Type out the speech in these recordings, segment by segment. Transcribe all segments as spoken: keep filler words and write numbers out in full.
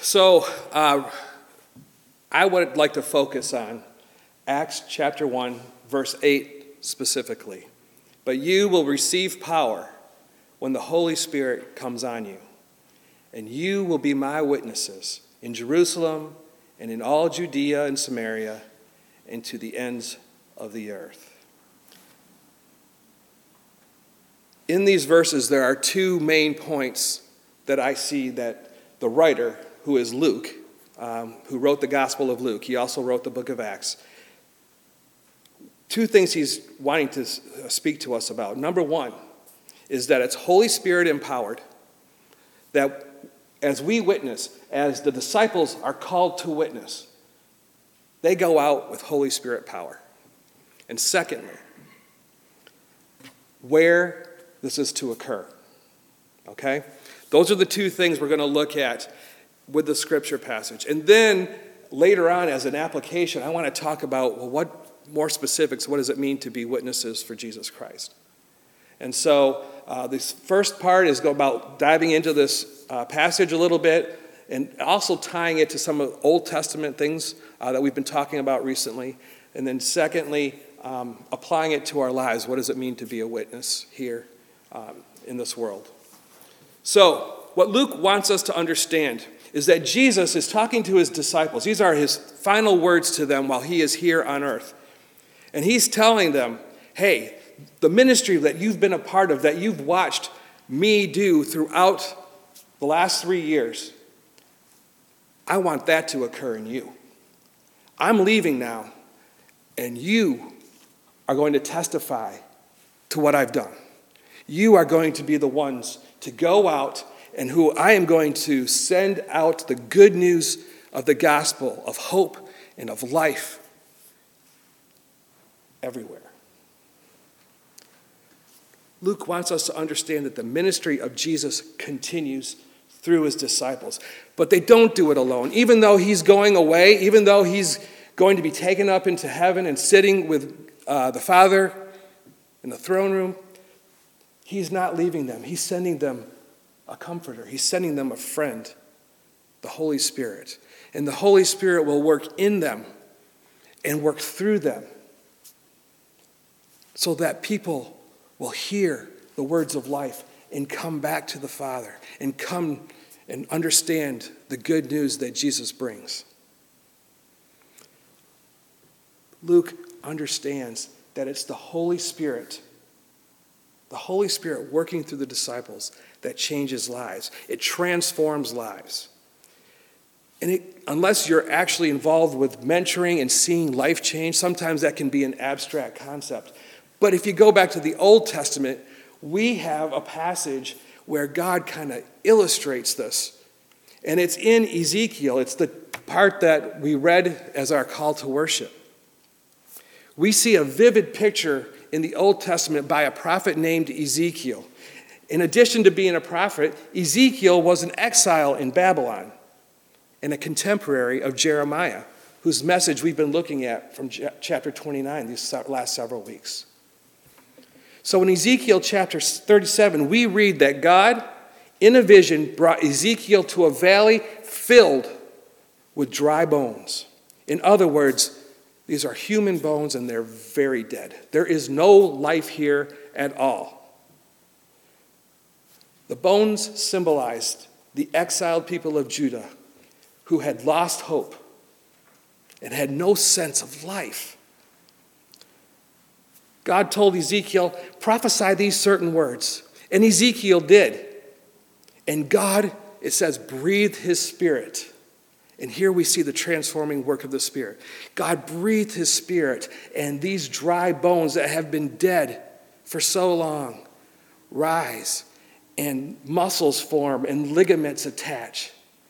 So uh, I would like to focus on Acts chapter one, verse eight specifically. But you will receive power when the Holy Spirit comes on you, and you will be my witnesses in Jerusalem and in all Judea and Samaria and to the ends of the earth. In these verses, there are two main points that I see that the writer, who is Luke, um, who wrote the Gospel of Luke, he also wrote the book of Acts. Two things he's wanting to speak to us about. Number one is that it's Holy Spirit empowered, that as we witness, as the disciples are called to witness, they go out with Holy Spirit power. And secondly, where this is to occur. Okay? Those are the two things we're going to look at with the scripture passage. And then later on, as an application, I want to talk about, well, what more specifics, what does it mean to be witnesses for Jesus Christ? And so uh, this first part is about diving into this uh, passage a little bit and also tying it to some of the Old Testament things uh, that we've been talking about recently. And then secondly, um, applying it to our lives. What does it mean to be a witness here um, in this world? So what Luke wants us to understand is that Jesus is talking to his disciples. These are his final words to them while he is here on earth. And he's telling them, hey, the ministry that you've been a part of, that you've watched me do throughout the last three years, I want that to occur in you. I'm leaving now, and you are going to testify to what I've done. You are going to be the ones to go out and who I am going to send out the good news of the gospel of hope and of life everywhere. Luke wants us to understand that the ministry of Jesus continues through his disciples. But they don't do it alone. Even though he's going away, even though he's going to be taken up into heaven and sitting with uh, the Father in the throne room, he's not leaving them. He's sending them a comforter. He's sending them a friend, the Holy Spirit. And the Holy Spirit will work in them and work through them so that people will hear the words of life and come back to the Father and come and understand the good news that Jesus brings. Luke understands that it's the Holy Spirit, the Holy Spirit working through the disciples that changes lives. It transforms lives. And it, unless you're actually involved with mentoring and seeing life change, sometimes that can be an abstract concept. But if you go back to the Old Testament, we have a passage where God kind of illustrates this. And it's in Ezekiel. It's the part that we read as our call to worship. We see a vivid picture in the Old Testament by a prophet named Ezekiel. In addition to being a prophet, Ezekiel was an exile in Babylon and a contemporary of Jeremiah, whose message we've been looking at from chapter twenty-nine these last several weeks. So in Ezekiel chapter thirty-seven, we read that God, in a vision, brought Ezekiel to a valley filled with dry bones. In other words, these are human bones and they're very dead. There is no life here at all. The bones symbolized the exiled people of Judah who had lost hope and had no sense of life. God told Ezekiel, prophesy these certain words. And Ezekiel did. And God, it says, breathed his spirit. And here we see the transforming work of the Spirit. God breathed his spirit, and these dry bones that have been dead for so long rise, and muscles form, and ligaments attach.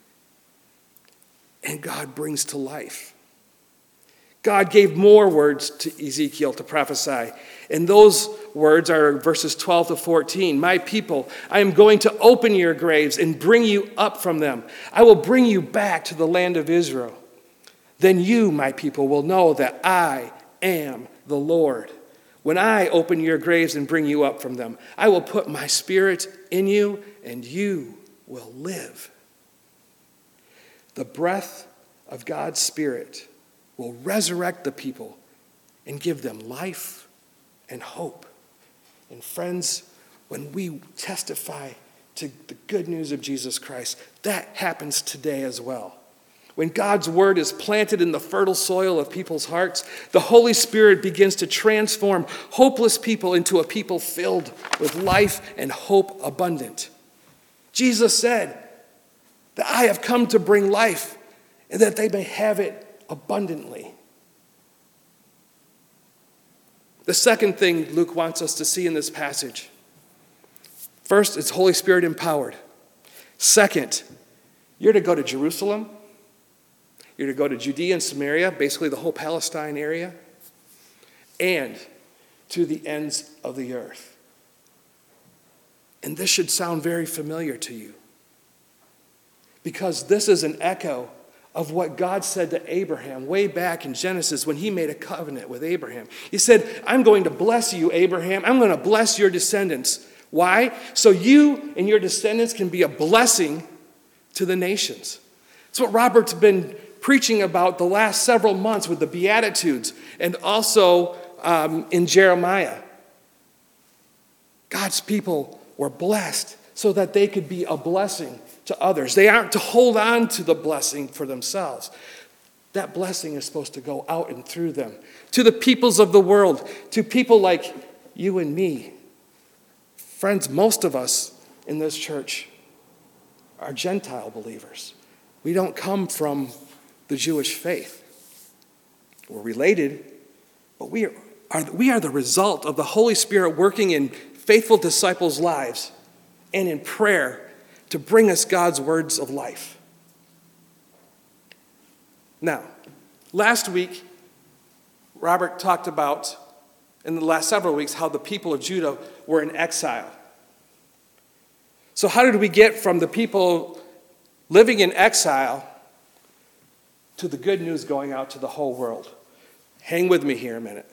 And God brings to life. God gave more words to Ezekiel to prophesy. And those words are verses twelve to fourteen. My people, I am going to open your graves and bring you up from them. I will bring you back to the land of Israel. Then you, my people, will know that I am the Lord. When I open your graves and bring you up from them, I will put my spirit in you and you will live. the breath of God's Spirit will resurrect the people and give them life and hope. And friends, when we testify to the good news of Jesus Christ, that happens today as well. When God's word is planted in the fertile soil of people's hearts, the Holy Spirit begins to transform hopeless people into a people filled with life and hope abundant. Jesus said that I have come to bring life and that they may have it abundantly. The second thing Luke wants us to see in this passage. First, it's Holy Spirit empowered. Second, you're to go to Jerusalem. You're to go to Judea and Samaria, basically the whole Palestine area, and to the ends of the earth. And this should sound very familiar to you, because this is an echo of what God said to Abraham way back in Genesis when he made a covenant with Abraham. He said, I'm going to bless you, Abraham. I'm going to bless your descendants. Why? So you and your descendants can be a blessing to the nations. That's what Robert's been preaching about the last several months with the Beatitudes and also um, in Jeremiah. God's people were blessed so that they could be a blessing to others. They aren't to hold on to the blessing for themselves. That blessing is supposed to go out and through them to the peoples of the world, to people like you and me. Friends, most of us in this church are Gentile believers. We don't come from the Jewish faith. We're related, but we are, are, we are the result of the Holy Spirit working in faithful disciples' lives and in prayer to bring us God's words of life. Now, last week, Robert talked about, in the last several weeks, how the people of Judah were in exile. So how did we get from the people living in exile to the good news going out to the whole world? Hang with me here a minute.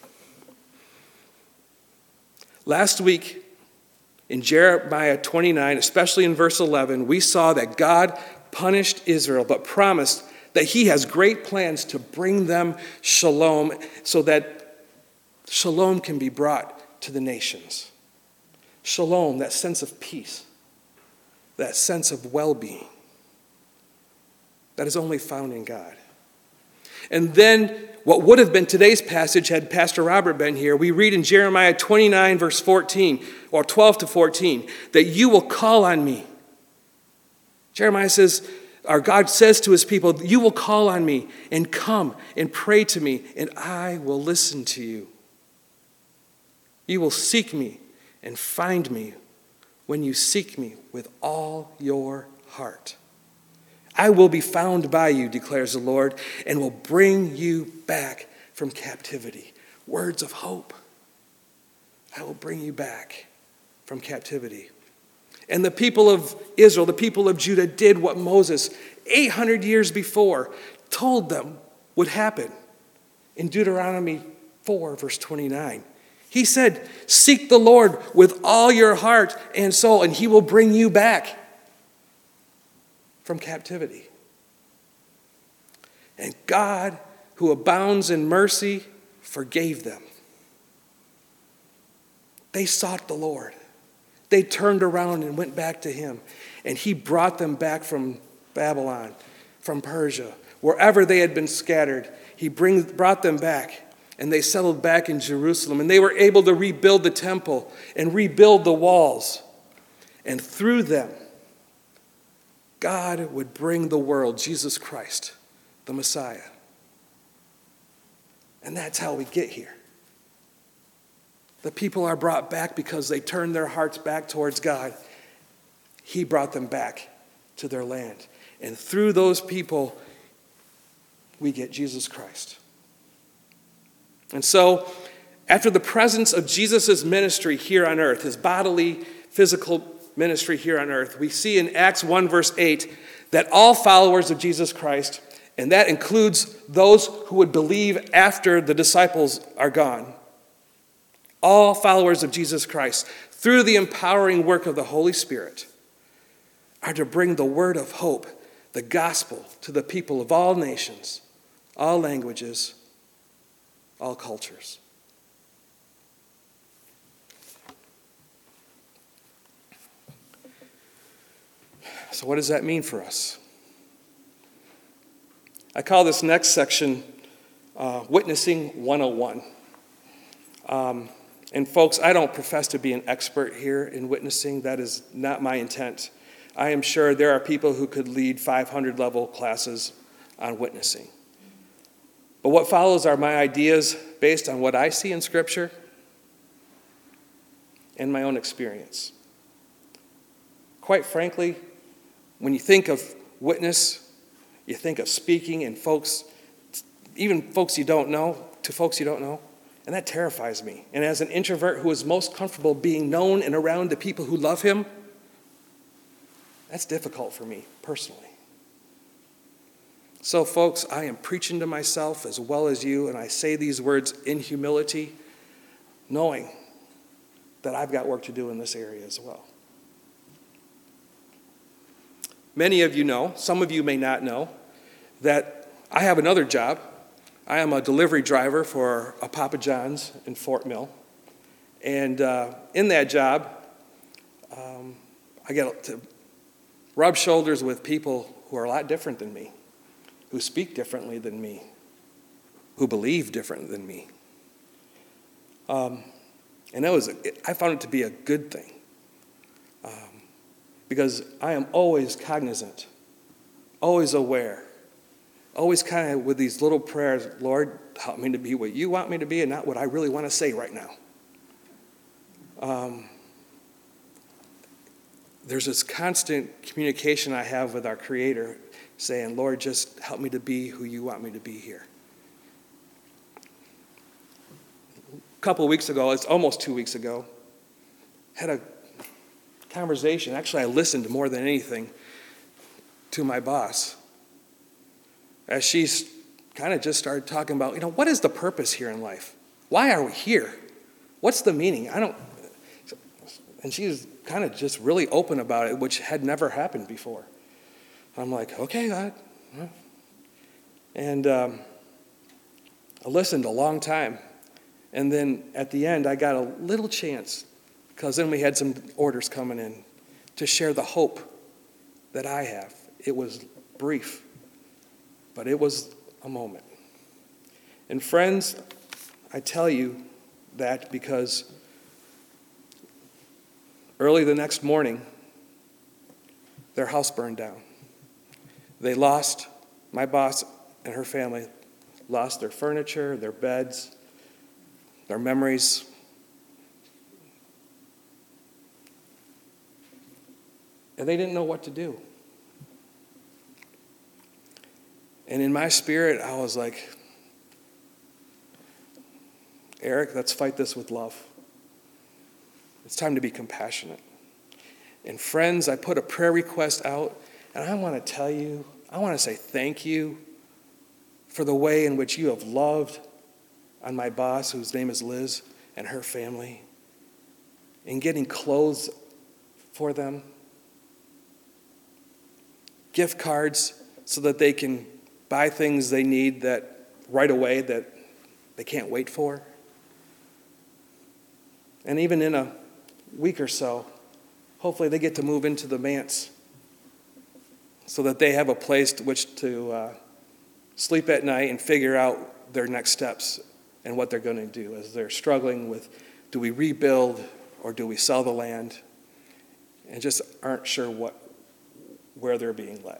Last week, in Jeremiah twenty-nine, especially in verse eleven, we saw that God punished Israel, but promised that he has great plans to bring them shalom so that shalom can be brought to the nations. Shalom, that sense of peace, that sense of well-being, that is only found in God. And then what would have been today's passage had Pastor Robert been here, we read in Jeremiah twenty-nine, verse fourteen, or twelve to fourteen, that you will call on me. Jeremiah says, or God says to his people, you will call on me and come and pray to me, and I will listen to you. You will seek me and find me when you seek me with all your heart. I will be found by you, declares the Lord, and will bring you back from captivity. Words of hope. I will bring you back from captivity. And the people of Israel, the people of Judah, did what Moses, eight hundred years before, told them would happen. In Deuteronomy four, verse twenty-nine. He said, seek the Lord with all your heart and soul, and he will bring you back from captivity. And God, who abounds in mercy, forgave them. They sought the Lord. They turned around and went back to him. And he brought them back from Babylon, from Persia, wherever they had been scattered. He bring, brought them back, and they settled back in Jerusalem. And they were able to rebuild the temple and rebuild the walls. And through them, God would bring the world Jesus Christ, the Messiah. And that's how we get here. The people are brought back because they turned their hearts back towards God. He brought them back to their land. And through those people, we get Jesus Christ. And so, after the presence of Jesus' ministry here on earth, his bodily, physical ministry here on earth, we see in Acts one, verse eight, that all followers of Jesus Christ, and that includes those who would believe after the disciples are gone, all followers of Jesus Christ, through the empowering work of the Holy Spirit, are to bring the word of hope the gospel to the people of all nations, all languages, all cultures. So what does that mean for us? I call this next section uh, Witnessing one oh one. Um, and folks, I don't profess to be an expert here in witnessing. That is not my intent. I am sure there are people who could lead five hundred level classes on witnessing. But what follows are my ideas based on what I see in Scripture and my own experience. Quite frankly, when you think of witness, you think of speaking and folks, even folks you don't know, to folks you don't know, and that terrifies me. And as an introvert who is most comfortable being known and around the people who love him, that's difficult for me personally. So folks, I am preaching to myself as well as you, and I say these words in humility, knowing that I've got work to do in this area as well. Many of you know, some of you may not know, that I have another job. I am a delivery driver for a Papa John's in Fort Mill. And uh, in that job, um, I get to rub shoulders with people who are a lot different than me, who speak differently than me, who believe different than me. Um, and that was, a, I found it to be a good thing. Um, because I am always cognizant, always aware, always kind of with these little prayers, Lord, help me to be what you want me to be and not what I really want to say right now. Um, there's this constant communication I have with our Creator saying, Lord, just help me to be who you want me to be here. A couple of weeks ago, it's almost two weeks ago, had a conversation. Actually, I listened more than anything to my boss as she kind of just started talking about, you know, what is the purpose here in life? Why are we here? What's the meaning? I don't, and she was kind of just really open about it, which had never happened before. I'm like, okay, God. And um, I listened a long time. And then at the end, I got a little chance, because then we had some orders coming in, to share the hope that I have. It was brief, but it was a moment. And friends, I tell you that because early the next morning, their house burned down. They lost, my boss and her family lost their furniture, their beds, their memories. And they didn't know what to do. And in my spirit, I was like, Eric, let's fight this with love. It's time to be compassionate. And friends, I put a prayer request out, and I want to tell you, I want to say thank you for the way in which you have loved on my boss, whose name is Liz, and her family, in getting clothes for them, gift cards so that they can buy things they need that right away that they can't wait for. And even in a week or so, hopefully they get to move into the manse so that they have a place to which to uh, sleep at night and figure out their next steps and what they're going to do as they're struggling with, do we rebuild or do we sell the land? And just aren't sure what, where they're being led.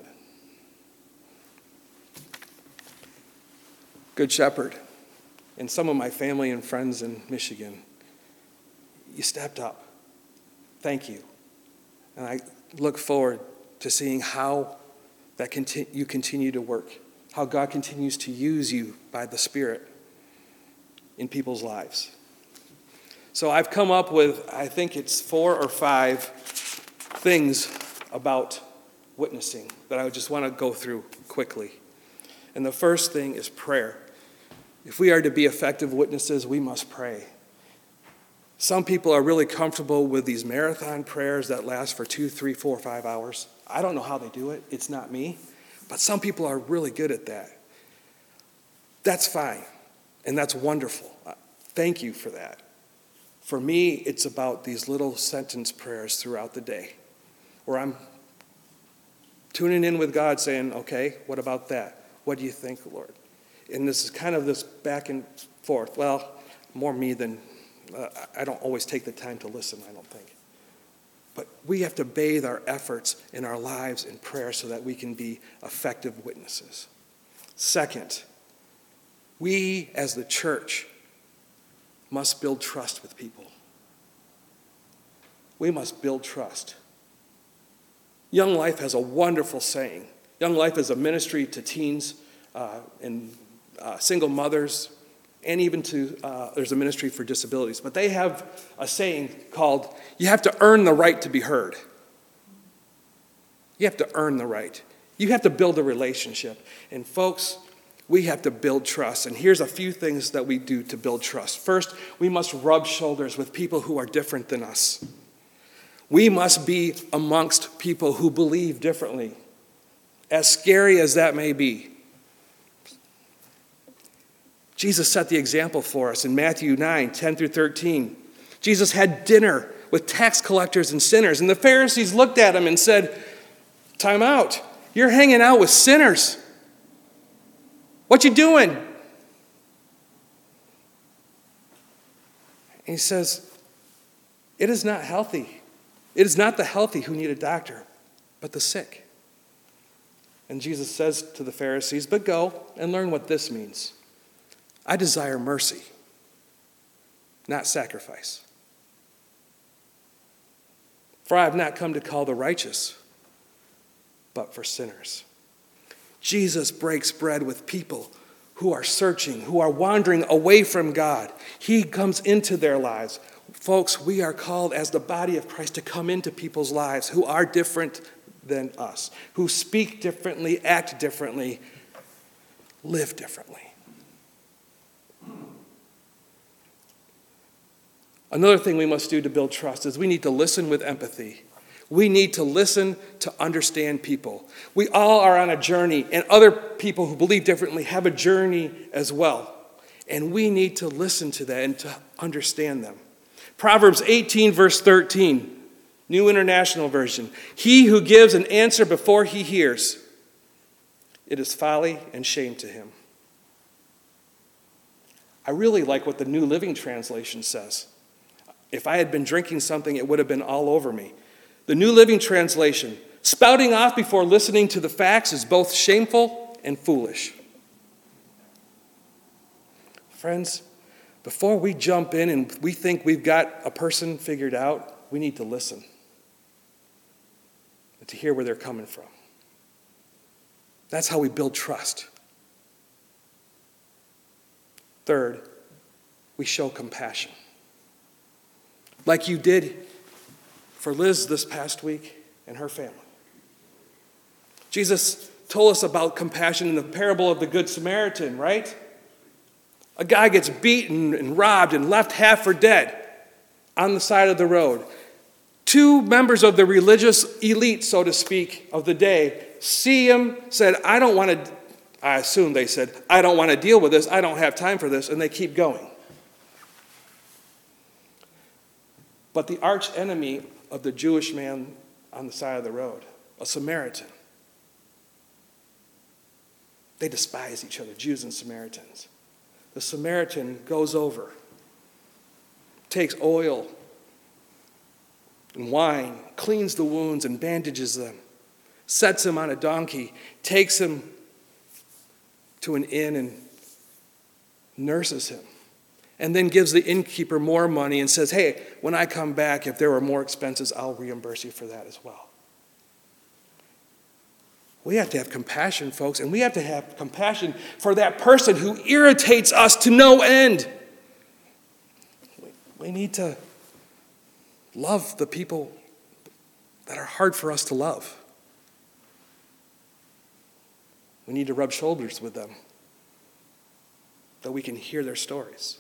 Good Shepherd, and some of my family and friends in Michigan, you stepped up. Thank you. And I look forward to seeing how that conti- you continue to work, how God continues to use you by the Spirit in people's lives. So I've come up with, I think it's four or five things about witnessing that I just want to go through quickly. And the first thing is prayer. If we are to be effective witnesses, we must pray. Some people are really comfortable with these marathon prayers that last for two, three, four, five hours. I don't know how they do it. It's not me. But some people are really good at that. That's fine, and that's wonderful. Thank you for that. For me, it's about these little sentence prayers throughout the day where I'm tuning in with God saying, okay, what about that? What do you think, Lord? And this is kind of this back and forth. Well, more me than, uh, I don't always take the time to listen, I don't think. But we have to bathe our efforts in our lives in prayer so that we can be effective witnesses. Second, we as the church must build trust with people. We must build trust. Young Life has a wonderful saying. Young Life is a ministry to teens uh, and uh, single mothers, and even to, uh, there's a ministry for disabilities. But they have a saying called, you have to earn the right to be heard. You have to earn the right. You have to build a relationship. And folks, we have to build trust. And here's a few things that we do to build trust. First, we must rub shoulders with people who are different than us. We must be amongst people who believe differently, as scary as that may be. Jesus set the example for us in Matthew nine, ten through thirteen. Jesus had dinner with tax collectors and sinners, and the Pharisees looked at him and said, time out, you're hanging out with sinners. What you doing? And he says, it is not healthy. It is not the healthy who need a doctor, but the sick. And Jesus says to the Pharisees, but go and learn what this means. I desire mercy, not sacrifice. For I have not come to call the righteous, but for sinners. Jesus breaks bread with people who are searching, who are wandering away from God. He comes into their lives. Folks, we are called as the body of Christ to come into people's lives who are different than us, who speak differently, act differently, live differently. Another thing we must do to build trust is we need to listen with empathy. We need to listen to understand people. We all are on a journey, and other people who believe differently have a journey as well. And we need to listen to that and to understand them. Proverbs eighteen, verse thirteen, New International Version. He who gives an answer before he hears, it is folly and shame to him. I really like what the New Living Translation says. If I had been drinking something, it would have been all over me. The New Living Translation, spouting off before listening to the facts is both shameful and foolish. Friends, before we jump in and we think we've got a person figured out, we need to listen and to hear where they're coming from. That's how we build trust. Third, we show compassion. Like you did for Liz this past week and her family. Jesus told us about compassion in the parable of the Good Samaritan, right? A guy gets beaten and robbed and left half for dead on the side of the road. Two members of the religious elite, so to speak, of the day see him, said, I don't want to, I assume they said, I don't want to deal with this, I don't have time for this, and they keep going. But the arch enemy of the Jewish man on the side of the road, a Samaritan, they despise each other, Jews and Samaritans. The Samaritan goes over, takes oil and wine, cleans the wounds and bandages them, sets him on a donkey, takes him to an inn and nurses him, and then gives the innkeeper more money and says, hey, when I come back, if there are more expenses, I'll reimburse you for that as well. We have to have compassion, folks, and we have to have compassion for that person who irritates us to no end. We need to love the people that are hard for us to love. We need to rub shoulders with them that we can hear their stories.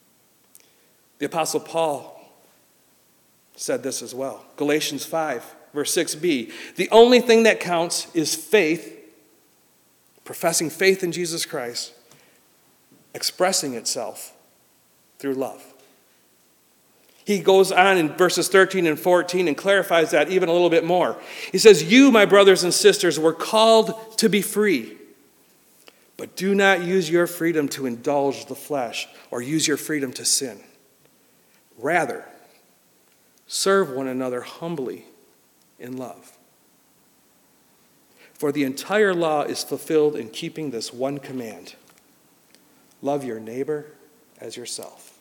The Apostle Paul said this as well. Galatians five, verse six b. The only thing that counts is faith, professing faith in Jesus Christ, expressing itself through love. He goes on in verses thirteen and fourteen and clarifies that even a little bit more. He says, you, my brothers and sisters, were called to be free, but do not use your freedom to indulge the flesh or use your freedom to sin. Rather, serve one another humbly in love. For the entire law is fulfilled in keeping this one command: love your neighbor as yourself.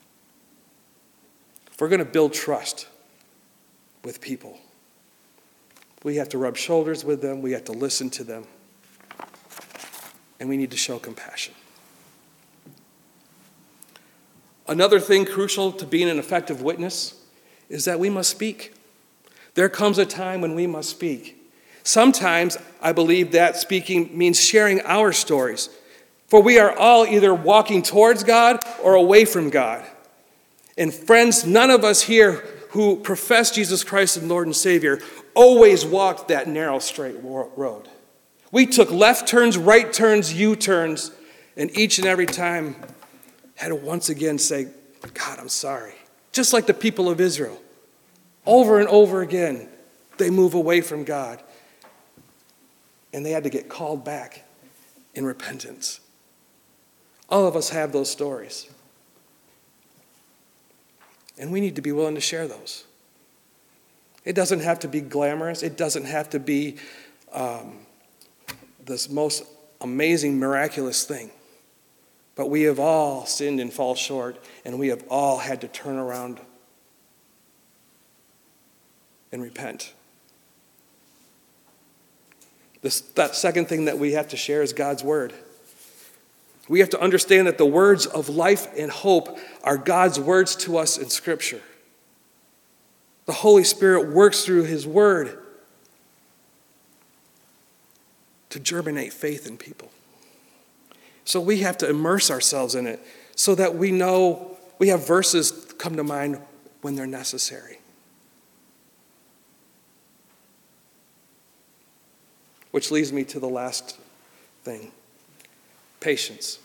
If we're going to build trust with people, we have to rub shoulders with them, we have to listen to them, and we need to show compassion. Another thing crucial to being an effective witness is that we must speak. There comes a time when we must speak. Sometimes I believe that speaking means sharing our stories, for we are all either walking towards God or away from God. And friends, none of us here who profess Jesus Christ as Lord and Savior always walked that narrow, straight road. We took left turns, right turns, U-turns, and each and every time had to once again say, God, I'm sorry. Just like the people of Israel. Over and over again, they move away from God. And they had to get called back in repentance. All of us have those stories. And we need to be willing to share those. It doesn't have to be glamorous. It doesn't have to be um, this most amazing, miraculous thing. But we have all sinned and fall short, and we have all had to turn around and repent. This, that second thing that we have to share is God's word. We have to understand that the words of life and hope are God's words to us in Scripture. The Holy Spirit works through His word to germinate faith in people. So we have to immerse ourselves in it so that we know, we have verses come to mind when they're necessary. Which leads me to the last thing. Patience.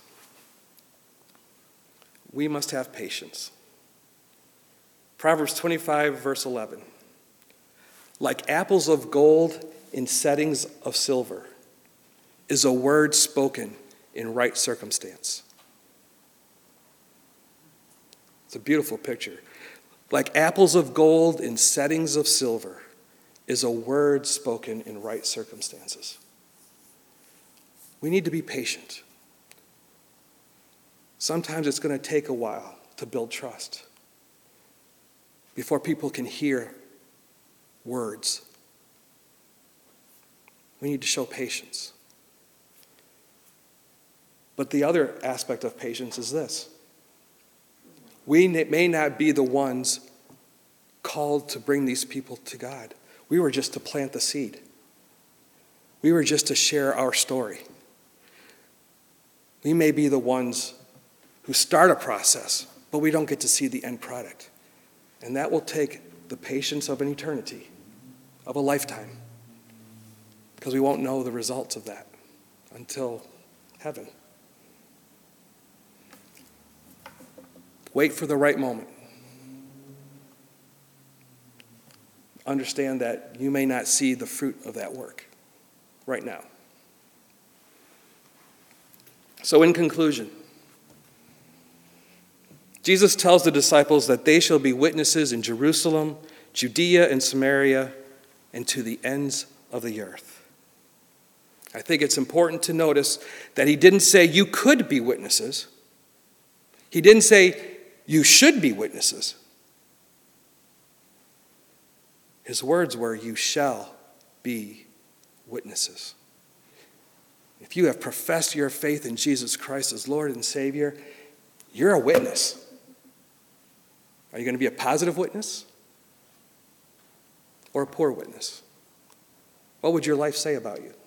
We must have patience. Proverbs twenty-five, verse eleven. Like apples of gold in settings of silver is a word spoken in right circumstance. It's a beautiful picture. Like apples of gold in settings of silver is a word spoken in right circumstances. We need to be patient. Sometimes it's going to take a while to build trust before people can hear words. We need to show patience. But the other aspect of patience is this. We may not be the ones called to bring these people to God. We were just to plant the seed. We were just to share our story. We may be the ones who start a process, but we don't get to see the end product. And that will take the patience of an eternity, of a lifetime, because we won't know the results of that until heaven. Wait for the right moment. Understand that you may not see the fruit of that work right now. So in conclusion, Jesus tells the disciples that they shall be witnesses in Jerusalem, Judea and Samaria, and to the ends of the earth. I think it's important to notice that he didn't say you could be witnesses. He didn't say you should be witnesses. His words were, you shall be witnesses. If you have professed your faith in Jesus Christ as Lord and Savior, you're a witness. Are you going to be a positive witness or a poor witness? What would your life say about you?